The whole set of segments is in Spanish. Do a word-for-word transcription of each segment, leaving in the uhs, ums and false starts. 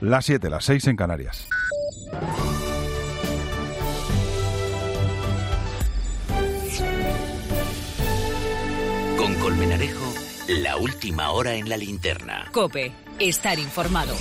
Las siete, las seis en Canarias. Con Colmenarejo, la última hora en la linterna. COPE, estar informado.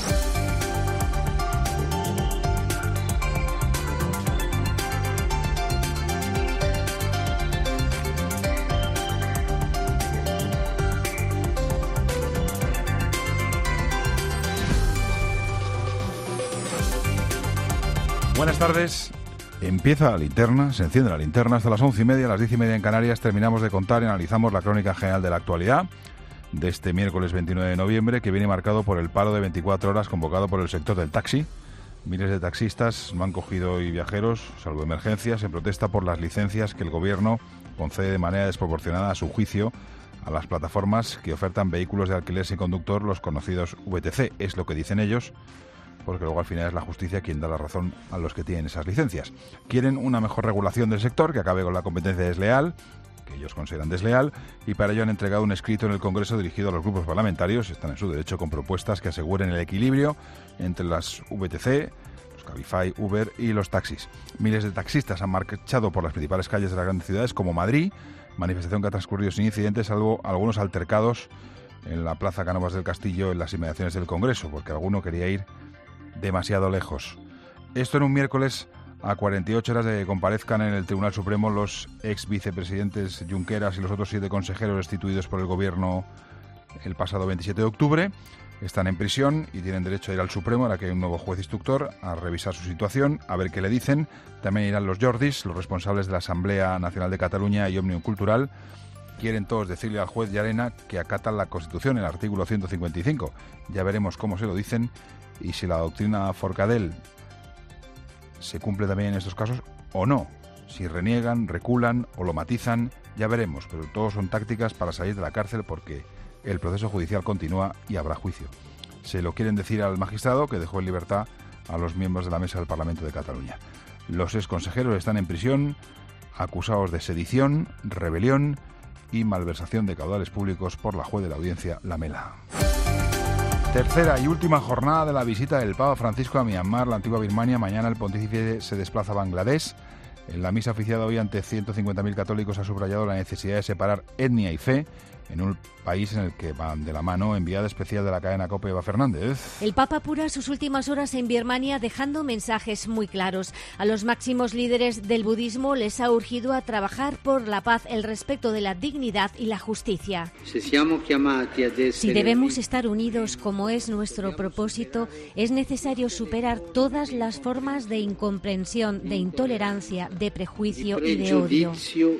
Buenas tardes. Empieza la linterna, se enciende la linterna hasta las once y media, a las diez y media en Canarias. Terminamos de contar y analizamos la crónica general de la actualidad de este miércoles veintinueve de noviembre, que viene marcado por el paro de veinticuatro horas convocado por el sector del taxi. Miles de taxistas no han cogido hoy viajeros, salvo emergencias, en protesta por las licencias que el gobierno concede de manera desproporcionada, a su juicio, a las plataformas que ofertan vehículos de alquiler sin conductor, los conocidos V T C. Es lo que dicen ellos, porque luego al final es la justicia quien da la razón a los que tienen esas licencias. Quieren una mejor regulación del sector, que acabe con la competencia desleal, que ellos consideran desleal, y para ello han entregado un escrito en el Congreso dirigido a los grupos parlamentarios. Están en su derecho, con propuestas que aseguren el equilibrio entre las V T C, los Cabify, Uber y los taxis. Miles de taxistas han marchado por las principales calles de las grandes ciudades como Madrid, manifestación que ha transcurrido sin incidentes, salvo algunos altercados en la Plaza Cánovas del Castillo, en las inmediaciones del Congreso, porque alguno quería ir demasiado lejos. Esto en un miércoles a cuarenta y ocho horas de que comparezcan en el Tribunal Supremo los ex vicepresidentes Junqueras y los otros siete consejeros destituidos por el gobierno el pasado veintisiete de octubre. Están en prisión y tienen derecho a ir al Supremo, ahora que hay un nuevo juez instructor, a revisar su situación, a ver qué le dicen. También irán los Jordis, los responsables de la Asamblea Nacional de Cataluña y Òmnium Cultural. Quieren todos decirle al juez Llarena que acatan la Constitución, el artículo ciento cincuenta y cinco. Ya veremos cómo se lo dicen y si la doctrina Forcadell se cumple también en estos casos o no. Si reniegan, reculan o lo matizan, ya veremos. Pero todo son tácticas para salir de la cárcel, porque el proceso judicial continúa y habrá juicio. Se lo quieren decir al magistrado, que dejó en libertad a los miembros de la mesa del Parlamento de Cataluña. Los exconsejeros están en prisión, acusados de sedición, rebelión y malversación de caudales públicos por la juez de la audiencia, Lamela. Tercera y última jornada de la visita del Papa Francisco a Myanmar, la antigua Birmania. Mañana el pontífice se desplaza a Bangladesh. En la misa oficiada hoy ante ciento cincuenta mil católicos ha subrayado la necesidad de separar etnia y fe en un país en el que van de la mano. Enviada especial de la cadena COPE, Eva Fernández. El Papa apura sus últimas horas en Birmania, dejando mensajes muy claros. A los máximos líderes del budismo les ha urgido a trabajar por la paz, el respeto de la dignidad y la justicia. Si debemos estar unidos, como es nuestro propósito, es necesario superar todas las formas de incomprensión, de intolerancia, de prejuicio y de odio.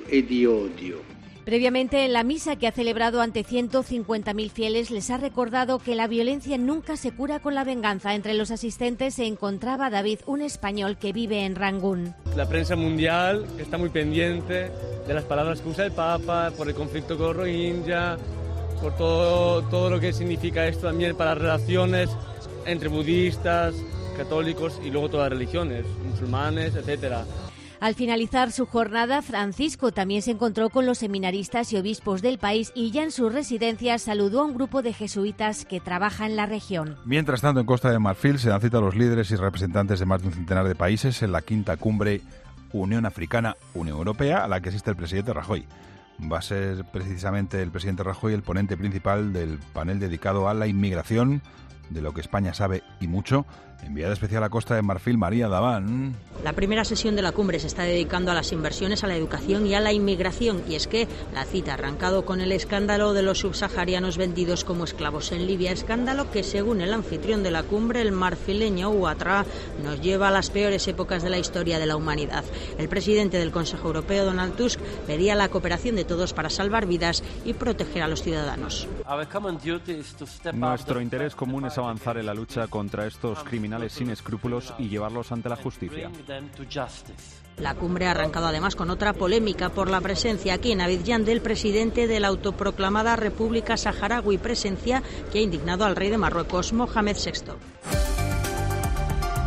Previamente, en la misa que ha celebrado ante ciento cincuenta mil fieles, les ha recordado que la violencia nunca se cura con la venganza. Entre los asistentes se encontraba David, un español que vive en Rangún. La prensa mundial está muy pendiente de las palabras que usa el Papa, por el conflicto con Rohingya, por todo, todo lo que significa esto también para las relaciones entre budistas, católicos y luego todas las religiones, musulmanes, etcétera. Al finalizar su jornada, Francisco también se encontró con los seminaristas y obispos del país y ya en su residencia saludó a un grupo de jesuitas que trabaja en la región. Mientras tanto, en Costa de Marfil se dan cita a los líderes y representantes de más de un centenar de países en la quinta cumbre Unión Africana-Unión Europea, a la que asiste el presidente Rajoy. Va a ser precisamente el presidente Rajoy el ponente principal del panel dedicado a la inmigración, de lo que España sabe y mucho. Enviada especial a Costa de Marfil, María Daván. La primera sesión de la cumbre se está dedicando a las inversiones, a la educación y a la inmigración. Y es que la cita ha arrancado con el escándalo de los subsaharianos vendidos como esclavos en Libia. Escándalo que, según el anfitrión de la cumbre, el marfileño Ouattara, nos lleva a las peores épocas de la historia de la humanidad. El presidente del Consejo Europeo, Donald Tusk, pedía la cooperación de todos para salvar vidas y proteger a los ciudadanos. Nuestro interés común es avanzar en la lucha contra estos criminales sin escrúpulos y llevarlos ante la justicia. La cumbre ha arrancado además con otra polémica por la presencia aquí en Abidjan del presidente de la autoproclamada República Saharaui, presencia que ha indignado al rey de Marruecos, Mohamed sexto.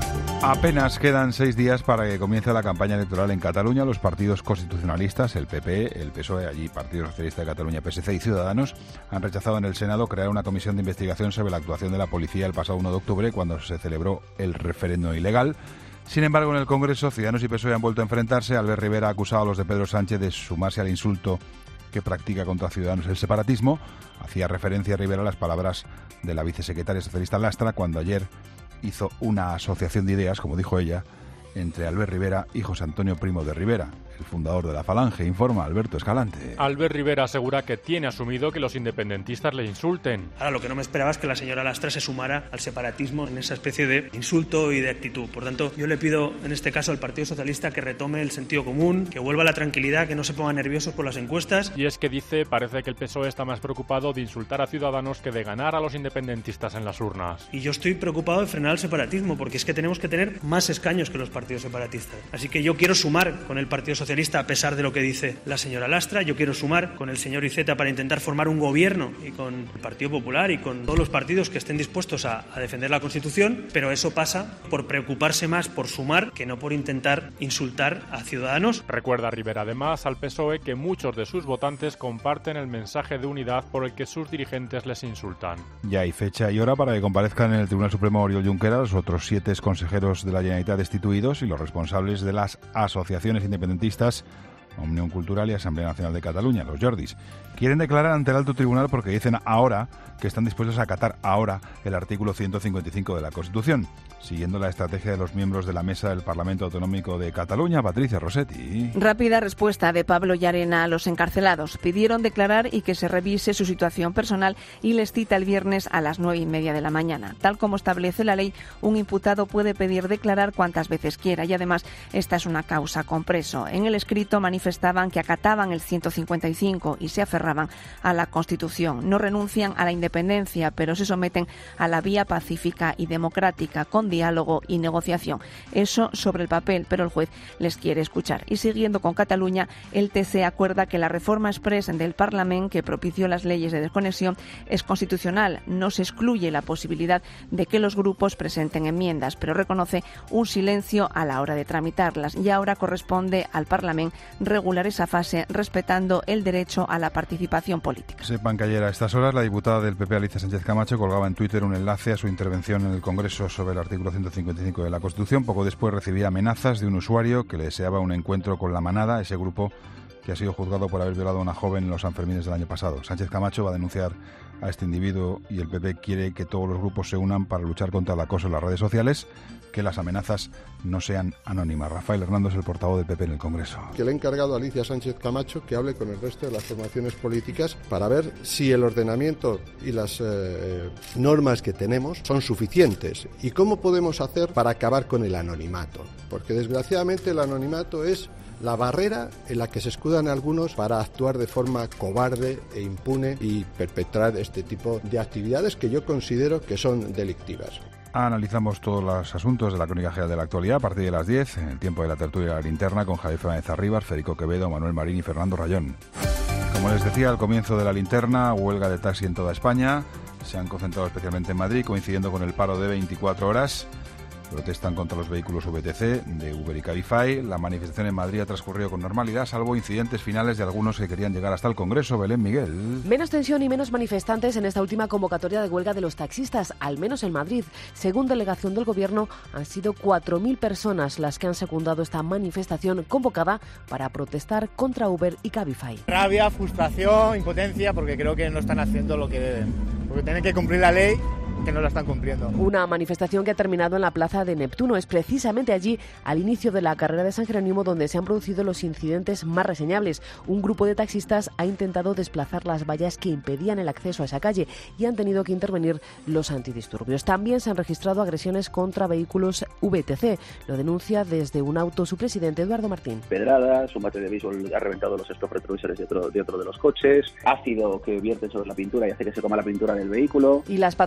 Apenas quedan seis días para que comience la campaña electoral en Cataluña. Los partidos constitucionalistas, el P P, el P S O E, allí Partido Socialista de Cataluña, P S C y Ciudadanos, han rechazado en el Senado crear una comisión de investigación sobre la actuación de la policía el pasado uno de octubre, cuando se celebró el referéndum ilegal. Sin embargo, en el Congreso, Ciudadanos y P S O E han vuelto a enfrentarse. Albert Rivera ha acusado a los de Pedro Sánchez de sumarse al insulto que practica contra Ciudadanos el separatismo. Hacía referencia a Rivera a las palabras de la vicesecretaria socialista Lastra cuando ayer hizo una asociación de ideas, como dijo ella, entre Albert Rivera y José Antonio Primo de Rivera, el fundador de la Falange, informa Alberto Escalante. Albert Rivera asegura que tiene asumido que los independentistas le insulten. Ahora, lo que no me esperaba es que la señora Lastra se sumara al separatismo en esa especie de insulto y de actitud. Por tanto, yo le pido en este caso al Partido Socialista que retome el sentido común, que vuelva a la tranquilidad, que no se pongan nerviosos por las encuestas. Y es que dice, parece que el P S O E está más preocupado de insultar a Ciudadanos que de ganar a los independentistas en las urnas. Y yo estoy preocupado de frenar el separatismo, porque es que tenemos que tener más escaños que los partidos separatistas. Así que yo quiero sumar con el Partido Socialista, a pesar de lo que dice la señora Lastra. Yo quiero sumar con el señor Iceta para intentar formar un gobierno y con el Partido Popular y con todos los partidos que estén dispuestos a, a defender la Constitución, pero eso pasa por preocuparse más por sumar que no por intentar insultar a Ciudadanos. Recuerda Rivera además al P S O E que muchos de sus votantes comparten el mensaje de unidad por el que sus dirigentes les insultan. Ya hay fecha y hora para que comparezcan en el Tribunal Supremo Oriol Junqueras, los otros siete consejeros de la Generalitat destituidos y los responsables de las asociaciones independentistas Omnium Cultural y Asamblea Nacional de Cataluña, los Jordis. Quieren declarar ante el alto tribunal porque dicen ahora que están dispuestos a acatar ahora el artículo ciento cincuenta y cinco de la Constitución, siguiendo la estrategia de los miembros de la Mesa del Parlamento Autonómico de Cataluña. Patricia Rossetti. Rápida respuesta de Pablo Llarena a los encarcelados. Pidieron declarar y que se revise su situación personal y les cita el viernes a las nueve y media de la mañana. Tal como establece la ley, un imputado puede pedir declarar cuantas veces quiera y además esta es una causa con preso. En el escrito manifestaban que acataban el ciento cincuenta y cinco y se aferraban a la Constitución. No renuncian a la independencia, pero se someten a la vía pacífica y democrática con diálogo y negociación. Eso sobre el papel, pero el juez les quiere escuchar. Y siguiendo con Cataluña, el T C acuerda que la reforma express del Parlamento que propició las leyes de desconexión es constitucional. No se excluye la posibilidad de que los grupos presenten enmiendas, pero reconoce un silencio a la hora de tramitarlas. Y ahora corresponde al Parlamento regular esa fase respetando el derecho a la participación política. Sepan que ayer a estas horas la diputada del P P Alicia Sánchez Camacho colgaba en Twitter un enlace a su intervención en el Congreso sobre el artículo ciento cincuenta y cinco de la Constitución. Poco después recibía amenazas de un usuario que le deseaba un encuentro con la Manada, ese grupo que ha sido juzgado por haber violado a una joven en los Sanfermines del año pasado. Sánchez Camacho va a denunciar a este individuo y el P P quiere que todos los grupos se unan para luchar contra el acoso en las redes sociales, que las amenazas no sean anónimas. Rafael Hernando es el portavoz del P P en el Congreso. Que le he encargado a Alicia Sánchez Camacho que hable con el resto de las formaciones políticas para ver si el ordenamiento y las eh, normas que tenemos son suficientes y cómo podemos hacer para acabar con el anonimato. Porque desgraciadamente el anonimato es la barrera en la que se escudan algunos para actuar de forma cobarde e impune y perpetrar este tipo de actividades que yo considero que son delictivas. Analizamos todos los asuntos de la Crónica General de la Actualidad a partir de las diez, en el tiempo de la tertulia de la linterna, con Javier Fernández Arribas, Federico Quevedo, Manuel Marín y Fernando Rayón. Como les decía al comienzo de la linterna, huelga de taxi en toda España. Se han concentrado especialmente en Madrid, coincidiendo con el paro de veinticuatro horas. Protestan contra los vehículos V T C de Uber y Cabify. La manifestación en Madrid ha transcurrido con normalidad, salvo incidentes finales de algunos que querían llegar hasta el Congreso. Belén Miguel. Menos tensión y menos manifestantes en esta última convocatoria de huelga de los taxistas, al menos en Madrid. Según delegación del Gobierno, han sido cuatro mil personas las que han secundado esta manifestación convocada para protestar contra Uber y Cabify. Rabia, frustración, impotencia, porque creo que no están haciendo lo que deben. Porque tienen que cumplir la ley, que no la están cumpliendo. Una manifestación que ha terminado en la plaza de Neptuno. Es precisamente allí, al inicio de la carrera de San Jerónimo, donde se han producido los incidentes más reseñables. Un grupo de taxistas ha intentado desplazar las vallas que impedían el acceso a esa calle y han tenido que intervenir los antidisturbios. También se han registrado agresiones contra vehículos V T C. Lo denuncia desde un auto su presidente, Eduardo Martín. Pedradas, un bate de béisbol ha reventado los espejos retrovisores de otro, de otro de los coches, ácido que vierte sobre la pintura y hace que se coma la pintura del vehículo. Y las patronales de los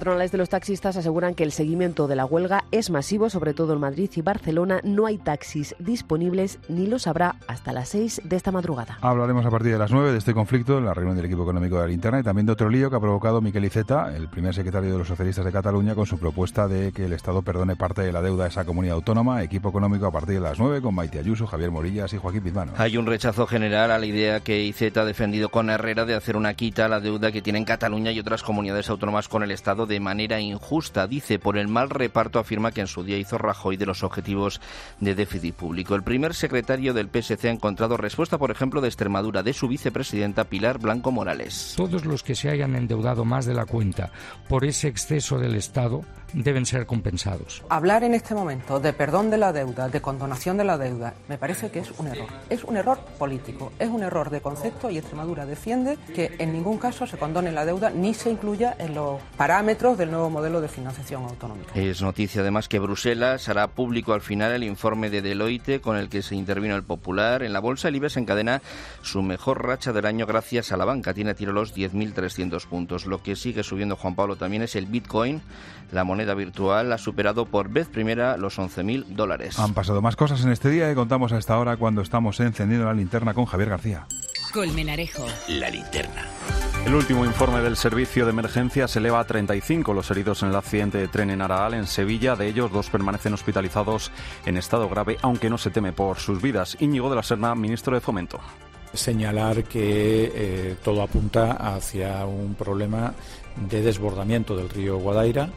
los taxistas aseguran que el seguimiento de la huelga es masivo, sobre todo en Madrid y Barcelona. No hay taxis disponibles ni los habrá hasta las seis de esta madrugada. Hablaremos a partir de las nueve de este conflicto en la reunión del equipo económico de la Linterna y también de otro lío que ha provocado Miquel Iceta, el primer secretario de los socialistas de Cataluña, con su propuesta de que el Estado perdone parte de la deuda de esa comunidad autónoma. Equipo económico a partir de las nueve con Maite Ayuso, Javier Morillas y Joaquín Pizmano. Hay un rechazo general a la idea que Iceta ha defendido con Herrera de hacer una quita a la deuda que tienen Cataluña y otras comunidades autónomas con el Estado de manera injusta. Dice, por el mal reparto, afirma que en su día hizo Rajoy de los objetivos de déficit público. El primer secretario del P S C ha encontrado respuesta, por ejemplo, de Extremadura, de su vicepresidenta Pilar Blanco Morales. Todos los que se hayan endeudado más de la cuenta por ese exceso del Estado deben ser compensados. Hablar en este momento de perdón de la deuda, de condonación de la deuda, me parece que es un error. Es un error político, es un error de concepto y Extremadura defiende que en ningún caso se condone la deuda ni se incluya en los parámetros del nuevo modelo de financiación autonómica. Es noticia además que Bruselas hará público al final el informe de Deloitte con el que se intervino el Popular. En la bolsa el IBEX encadena su mejor racha del año gracias a la banca. Tiene a tiro los diez mil trescientos puntos. Lo que sigue subiendo, Juan Pablo, también es el Bitcoin. La moneda virtual ha superado por vez primera los once mil dólares. Han pasado más cosas en este día y contamos a esta hora cuando estamos encendiendo la linterna con Javier García. Colmenarejo. La linterna. El último informe del servicio de emergencias eleva a treinta y cinco los heridos en el accidente de tren en Araal, en Sevilla. De ellos, dos permanecen hospitalizados en estado grave, aunque no se teme por sus vidas. Íñigo de la Serna, ministro de Fomento. Señalar que eh, todo apunta hacia un problema de desbordamiento del río Guadaira,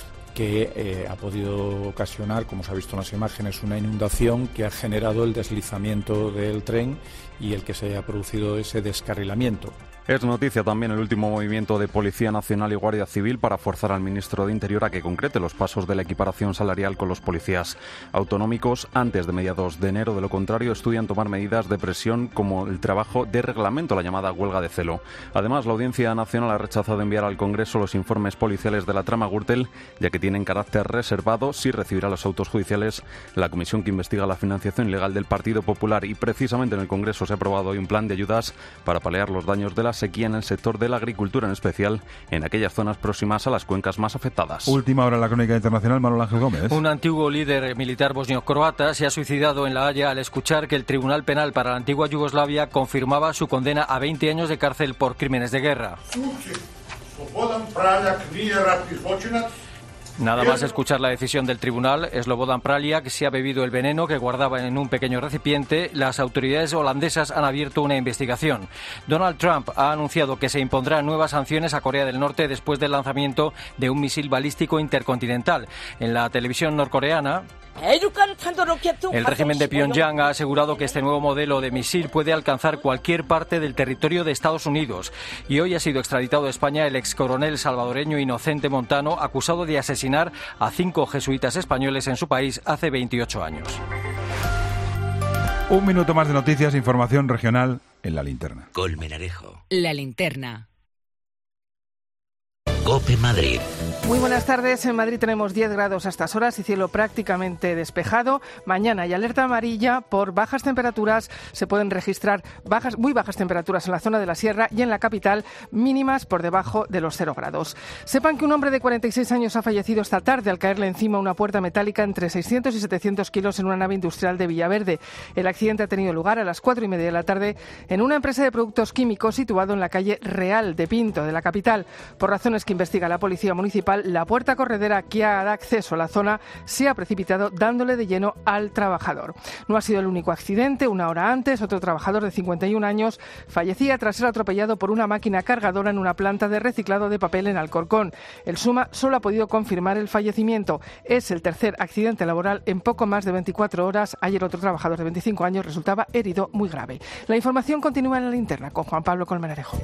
que eh, ha podido ocasionar, como se ha visto en las imágenes, una inundación que ha generado el deslizamiento del tren y el que se haya producido ese descarrilamiento. Es noticia también el último movimiento de Policía Nacional y Guardia Civil para forzar al ministro de Interior a que concrete los pasos de la equiparación salarial con los policías autonómicos antes de mediados de enero. De lo contrario, estudian tomar medidas de presión como el trabajo de reglamento, la llamada huelga de celo. Además, la Audiencia Nacional ha rechazado enviar al Congreso los informes policiales de la trama Gürtel, ya que tienen carácter reservado. Sí recibirá los autos judiciales la comisión que investiga la financiación ilegal del Partido Popular. Y precisamente en el Congreso se ha aprobado hoy un plan de ayudas para paliar los daños de la sequía en el sector de la agricultura, en especial en aquellas zonas próximas a las cuencas más afectadas. Última hora en la crónica internacional, Manuel Ángel Gómez. Un antiguo líder militar bosnio-croata se ha suicidado en La Haya al escuchar que el Tribunal Penal para la antigua Yugoslavia confirmaba su condena a veinte años de cárcel por crímenes de guerra. Nada más escuchar la decisión del tribunal, Slobodan Praljak se ha bebido el veneno que guardaba en un pequeño recipiente. Las autoridades holandesas han abierto una investigación. Donald Trump ha anunciado que se impondrán nuevas sanciones a Corea del Norte después del lanzamiento de un misil balístico intercontinental. En la televisión norcoreana, el régimen de Pyongyang ha asegurado que este nuevo modelo de misil puede alcanzar cualquier parte del territorio de Estados Unidos. Y hoy ha sido extraditado a España el excoronel salvadoreño Inocente Montano, acusado de asesinar a cinco jesuitas españoles en su país hace veintiocho años. Un minuto más de noticias, información regional en La Linterna. Colmenarejo. La Linterna. COPE Madrid. Muy buenas tardes. En Madrid tenemos diez grados a estas horas y cielo prácticamente despejado. Mañana hay alerta amarilla por bajas temperaturas. Se pueden registrar bajas, muy bajas temperaturas en la zona de la Sierra y en la capital, mínimas por debajo de los cero grados. Sepan que un hombre de cuarenta y seis años ha fallecido esta tarde al caerle encima una puerta metálica entre seiscientos y setecientos kilos en una nave industrial de Villaverde. El accidente ha tenido lugar a las cuatro y media de la tarde en una empresa de productos químicos situado en la calle Real de Pinto, de la capital. Por razones que investiga la Policía Municipal, la puerta corredera que da acceso a la zona se ha precipitado dándole de lleno al trabajador. No ha sido el único accidente. Una hora antes, otro trabajador de cincuenta y un años fallecía tras ser atropellado por una máquina cargadora en una planta de reciclado de papel en Alcorcón. El SUMA solo ha podido confirmar el fallecimiento. Es el tercer accidente laboral en poco más de veinticuatro horas. Ayer otro trabajador de veinticinco años resultaba herido muy grave. La información continúa en La Linterna con Juan Pablo Colmenarejo.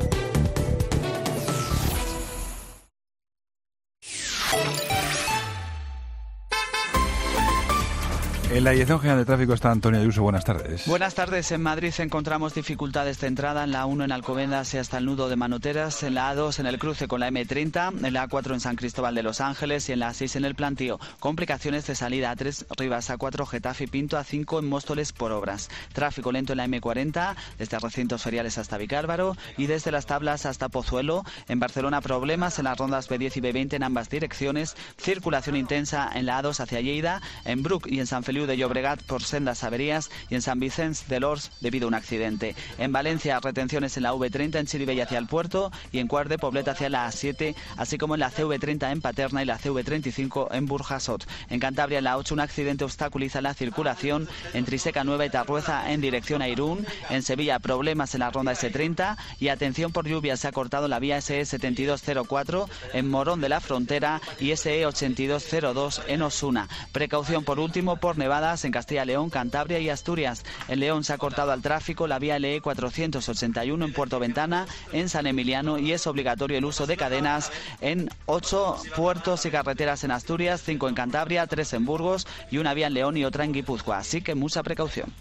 En la Dirección General de Tráfico está Antonio Ayuso. Buenas tardes. Buenas tardes. En Madrid encontramos dificultades de entrada en la uno en Alcobendas y hasta el nudo de Manoteras, en la A dos en el cruce con la eme treinta, en la A cuatro en San Cristóbal de los Ángeles y en la A seis en el Plantío. Complicaciones de salida A tres, Rivas, A cuatro, Getafe y Pinto, A cinco en Móstoles por obras. Tráfico lento en la eme cuarenta, desde recintos feriales hasta Vicálvaro y desde Las Tablas hasta Pozuelo. En Barcelona problemas en las rondas be diez y be veinte en ambas direcciones. Circulación intensa en la A dos hacia Lleida, en Bruc y en San Feliu de Llobregat por sendas averías y en San Vicens de Lors debido a un accidente. En Valencia, retenciones en la ve treinta en Chirivella hacia el puerto y en Cuart de Poblet hacia la A siete, así como en la ce ve treinta en Paterna y la ce ve treinta y cinco en Burjasot. En Cantabria, en la ocho, un accidente obstaculiza la circulación en Triseca Nueva y Tarrueza en dirección a Irún. En Sevilla, problemas en la ronda ese treinta y atención por lluvia, se ha cortado la vía ese e setenta y dos cero cuatro en Morón de la Frontera y ese e ochenta y dos cero dos en Osuna. Precaución por último por nevadas en Castilla y León, Cantabria y Asturias. En León se ha cortado al tráfico la vía ele e cuatrocientos ochenta y uno en Puerto Ventana, en San Emiliano, y es obligatorio el uso de cadenas en ocho puertos y carreteras en Asturias, cinco en Cantabria, tres en Burgos y una vía en León y otra en Guipúzcoa. Así que mucha precaución.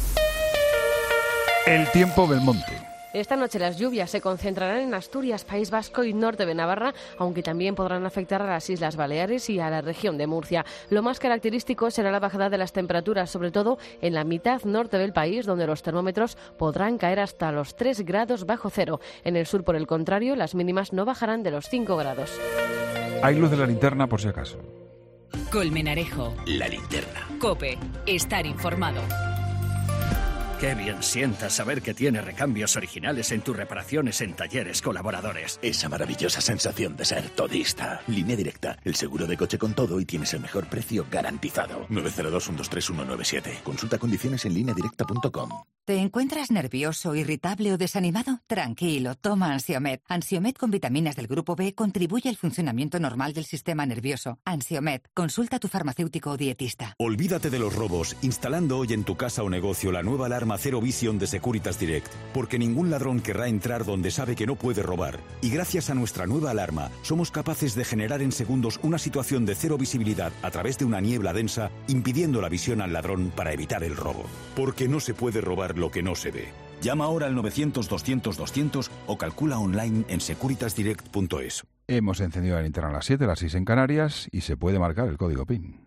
El tiempo, Belmonte. Esta noche las lluvias se concentrarán en Asturias, País Vasco y norte de Navarra, aunque también podrán afectar a las Islas Baleares y a la región de Murcia. Lo más característico será la bajada de las temperaturas, sobre todo en la mitad norte del país, donde los termómetros podrán caer hasta los tres grados bajo cero. En el sur, por el contrario, las mínimas no bajarán de los cinco grados. Hay luz de la linterna por si acaso. Colmenarejo. La linterna. COPE. Estar informado. Qué bien sienta saber que tiene recambios originales en tus reparaciones en Talleres Colaboradores. Esa maravillosa sensación de ser todista. Línea Directa, el seguro de coche con todo y tienes el mejor precio garantizado. nueve cero dos, uno dos tres, uno nueve siete. Consulta condiciones en línea directa punto com. ¿Te encuentras nervioso, irritable o desanimado? Tranquilo, toma Ansiomed. Ansiomed con vitaminas del grupo B contribuye al funcionamiento normal del sistema nervioso. Ansiomed, consulta a tu farmacéutico o dietista. Olvídate de los robos, instalando hoy en tu casa o negocio la nueva alarma Zero Vision de Securitas Direct, porque ningún ladrón querrá entrar donde sabe que no puede robar. Y gracias a nuestra nueva alarma, somos capaces de generar en segundos una situación de cero visibilidad a través de una niebla densa, impidiendo la visión al ladrón para evitar el robo. Porque no se puede robar lo que no se ve. Llama ahora al novecientos, doscientos, doscientos o calcula online en securitas direct punto es. Hemos encendido la linterna a las siete, las seis en Canarias, y se puede marcar el código PIN.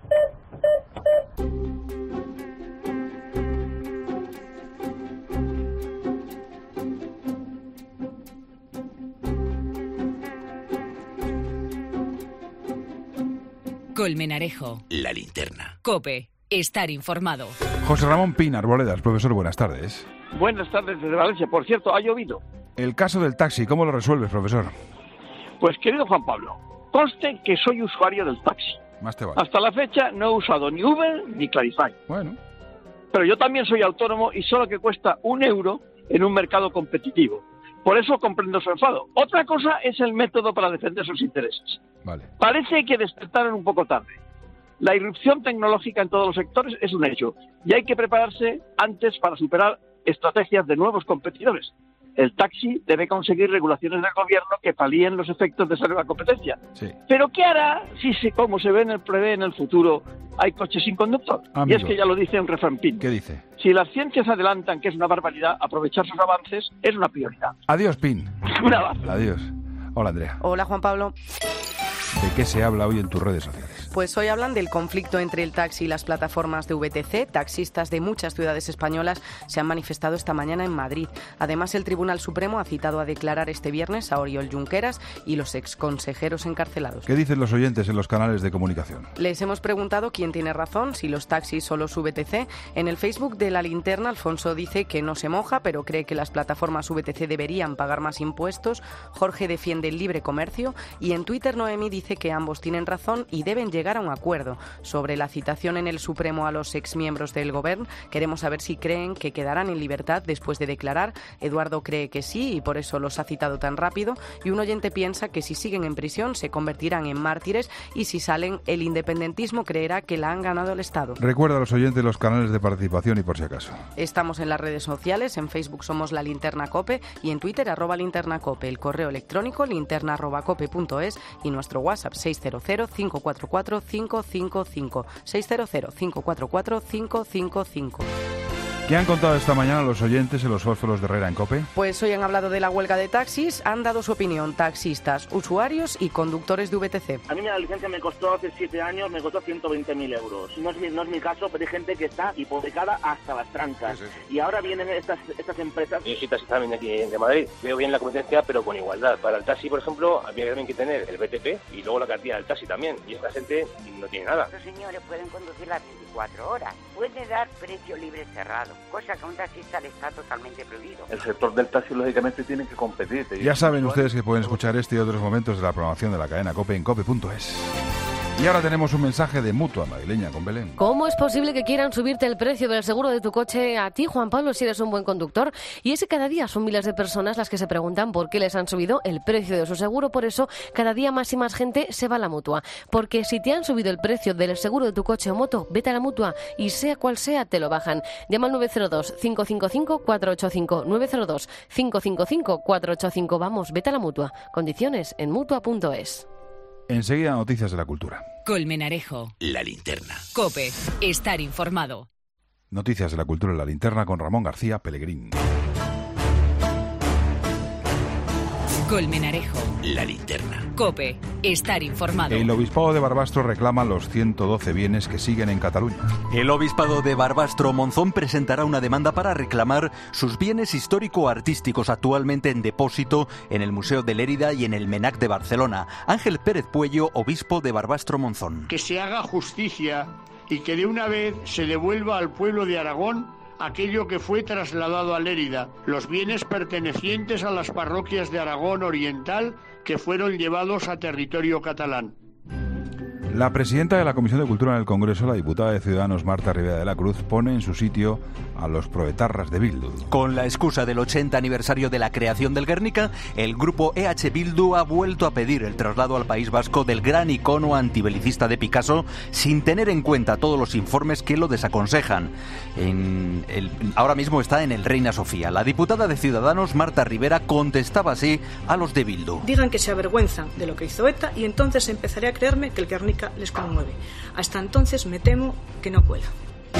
Colmenarejo. La linterna. COPE. Estar informado. José Ramón Pin Arboledas, profesor, buenas tardes. Buenas tardes desde Valencia. Por cierto, ¿ha llovido? El caso del taxi, ¿cómo lo resuelves, profesor? Pues, querido Juan Pablo, conste que soy usuario del taxi. Más te vale. Hasta la fecha no he usado ni Uber ni Clarify. Bueno. Pero yo también soy autónomo y solo que cuesta un euro en un mercado competitivo. Por eso comprendo su enfado. Otra cosa es el método para defender sus intereses. Vale. Parece que despertaron un poco tarde. La irrupción tecnológica en todos los sectores es un hecho y hay que prepararse antes para superar estrategias de nuevos competidores. El taxi debe conseguir regulaciones del gobierno que palíen los efectos de esa nueva competencia. Sí. Pero ¿qué hará si, se, como se ve en el prevé en el futuro, hay coches sin conductor? Amigo. Y es que ya lo dice un refrán Pin. ¿Qué dice? Si las ciencias adelantan, que es una barbaridad, aprovechar sus avances es una prioridad. Adiós, Pin. Un abrazo. Adiós. Hola, Andrea. Hola, Juan Pablo. ¿De qué se habla hoy en tus redes sociales? Pues hoy hablan del conflicto entre el taxi y las plataformas de V T C. Taxistas de muchas ciudades españolas se han manifestado esta mañana en Madrid. Además, el Tribunal Supremo ha citado a declarar este viernes a Oriol Junqueras y los exconsejeros encarcelados. ¿Qué dicen los oyentes en los canales de comunicación? Les hemos preguntado quién tiene razón, si los taxis o los V T C. En el Facebook de La Linterna, Alfonso dice que no se moja, pero cree que las plataformas V T C deberían pagar más impuestos. Jorge defiende el libre comercio. Y en Twitter, Noemi dice que ambos tienen razón y deben llegar a un acuerdo. Sobre la citación en el Supremo a los exmiembros del Gobierno, queremos saber si creen que quedarán en libertad después de declarar. Eduardo cree que sí y por eso los ha citado tan rápido. Y un oyente piensa que si siguen en prisión se convertirán en mártires y si salen el independentismo creerá que la han ganado el Estado. Recuerda a los oyentes los canales de participación y por si acaso. Estamos en las redes sociales, en Facebook somos La Linterna Cope y en Twitter arroba Linterna Cope, el correo electrónico linterna arroba cope punto es y nuestro WhatsApp seis cero cero, cinco cuatro cuatro, cuatro cinco cinco cinco. seis cero cero, cinco cuatro cuatro, cinco cinco cinco. ¿Qué han contado esta mañana los oyentes en los fósforos de Herrera en COPE? Pues hoy han hablado de la huelga de taxis, han dado su opinión taxistas, usuarios y conductores de V T C. A mí la licencia me costó hace siete años, me costó ciento veinte mil euros. No es, mi, no es mi caso, pero hay gente que está hipotecada hasta las trancas. Sí, sí, sí. Y ahora vienen estas, estas empresas. Yo soy taxista también aquí de Madrid. Veo bien la competencia, pero con igualdad. Para el taxi, por ejemplo, había también que tener el B T P y luego la cartilla del taxi también. Y esta gente no tiene nada. Los señores pueden conducir las veinticuatro horas. Pueden dar precio libre cerrado, cosa que un taxi está totalmente prohibido. El sector del taxi lógicamente tiene que competir. Ya saben ustedes que pueden escuchar este y otros momentos de la programación de la cadena COPE en cope punto es. Y ahora tenemos un mensaje de Mutua Madrileña con Belén. ¿Cómo es posible que quieran subirte el precio del seguro de tu coche a ti, Juan Pablo, si eres un buen conductor? Y es que cada día son miles de personas las que se preguntan por qué les han subido el precio de su seguro. Por eso, cada día más y más gente se va a la Mutua. Porque si te han subido el precio del seguro de tu coche o moto, vete a la Mutua y sea cual sea, te lo bajan. Llama al nueve cero dos, cinco cinco cinco, cuatro ocho cinco, nueve cero dos, cinco cinco cinco, cuatro ocho cinco. Vamos, vete a la Mutua. Condiciones en mutua punto es. Enseguida, noticias de la cultura. Colmenarejo. La linterna. COPE. Estar informado. Noticias de la cultura en la linterna con Ramón García Pellegrín. Colmenarejo. La linterna. COPE. Estar informado. El Obispado de Barbastro reclama los ciento doce bienes que siguen en Cataluña. El Obispado de Barbastro Monzón presentará una demanda para reclamar sus bienes histórico-artísticos actualmente en depósito en el Museo de Lérida y en el MENAC de Barcelona. Ángel Pérez Puello, obispo de Barbastro Monzón. Que se haga justicia y que de una vez se devuelva al pueblo de Aragón aquello que fue trasladado a Lérida, los bienes pertenecientes a las parroquias de Aragón Oriental que fueron llevados a territorio catalán. La presidenta de la Comisión de Cultura en el Congreso, la diputada de Ciudadanos Marta Rivera de la Cruz, pone en su sitio a los proetarras de Bildu. Con la excusa del ochenta aniversario de la creación del Guernica, el grupo E H Bildu ha vuelto a pedir el traslado al País Vasco del gran icono antibelicista de Picasso, sin tener en cuenta todos los informes que lo desaconsejan. En el, ahora mismo está en el Reina Sofía. La diputada de Ciudadanos Marta Rivera contestaba así a los de Bildu. Digan que se avergüenzan de lo que hizo ETA y entonces empezaré a creerme que el Guernica les conmueve. Hasta entonces me temo que no cuela.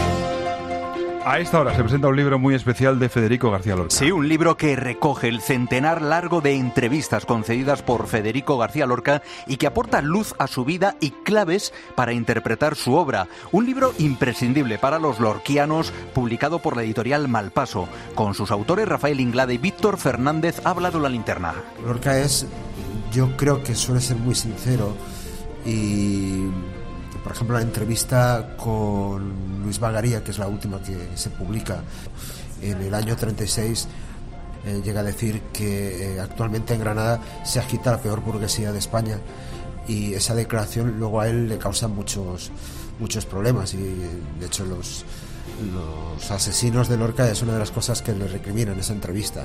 A esta hora se presenta un libro muy especial de Federico García Lorca. Sí, un libro que recoge el centenar largo de entrevistas concedidas por Federico García Lorca y que aporta luz a su vida y claves para interpretar su obra. Un libro imprescindible para los lorquianos, publicado por la editorial Malpaso. Con sus autores Rafael Inglada y Víctor Fernández ha hablado La Linterna. Lorca es, yo creo que suele ser muy sincero y... Por ejemplo, la entrevista con Luis Bagaría, que es la última que se publica en el año treinta y seis, eh, llega a decir que eh, actualmente en Granada se agita la peor burguesía de España, y esa declaración luego a él le causa muchos muchos problemas, y de hecho los, los asesinos de Lorca es una de las cosas que le recriminan en esa entrevista.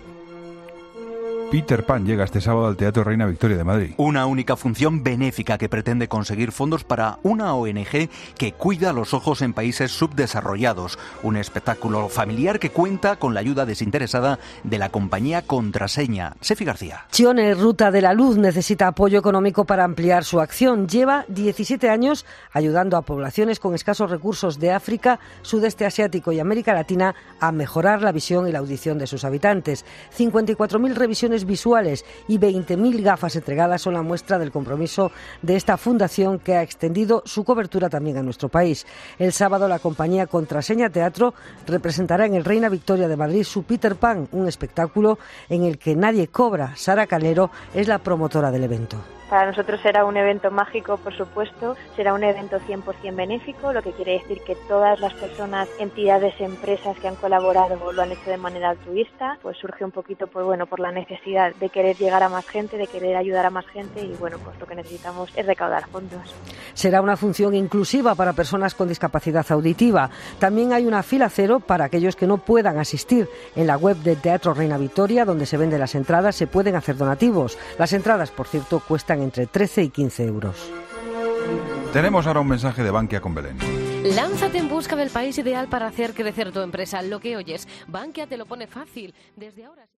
Peter Pan llega este sábado al Teatro Reina Victoria de Madrid. Una única función benéfica que pretende conseguir fondos para una O N G que cuida los ojos en países subdesarrollados. Un espectáculo familiar que cuenta con la ayuda desinteresada de la compañía Contraseña. Sefi García. Chione Ruta de la Luz necesita apoyo económico para ampliar su acción. Lleva diecisiete años ayudando a poblaciones con escasos recursos de África, Sudeste Asiático y América Latina a mejorar la visión y la audición de sus habitantes. cincuenta y cuatro mil revisiones visuales y veinte mil gafas entregadas son la muestra del compromiso de esta fundación, que ha extendido su cobertura también a nuestro país. El sábado la compañía Contraseña Teatro representará en el Reina Victoria de Madrid su Peter Pan, un espectáculo en el que nadie cobra. Sara Calero es la promotora del evento. Para nosotros será un evento mágico, por supuesto, será un evento cien por ciento benéfico, lo que quiere decir que todas las personas, entidades, empresas que han colaborado lo han hecho de manera altruista, pues surge un poquito por, bueno, por la necesidad de querer llegar a más gente, de querer ayudar a más gente, y bueno, pues lo que necesitamos es recaudar fondos. Será una función inclusiva para personas con discapacidad auditiva. También hay una fila cero para aquellos que no puedan asistir. En la web de Teatro Reina Victoria, donde se venden las entradas, se pueden hacer donativos. Las entradas, por cierto, cuestan entre trece y quince euros. Tenemos ahora un mensaje de Bankia con Belén. Lánzate en busca del país ideal para hacer crecer tu empresa. Lo que oyes, Bankia te lo pone fácil. Desde ahora...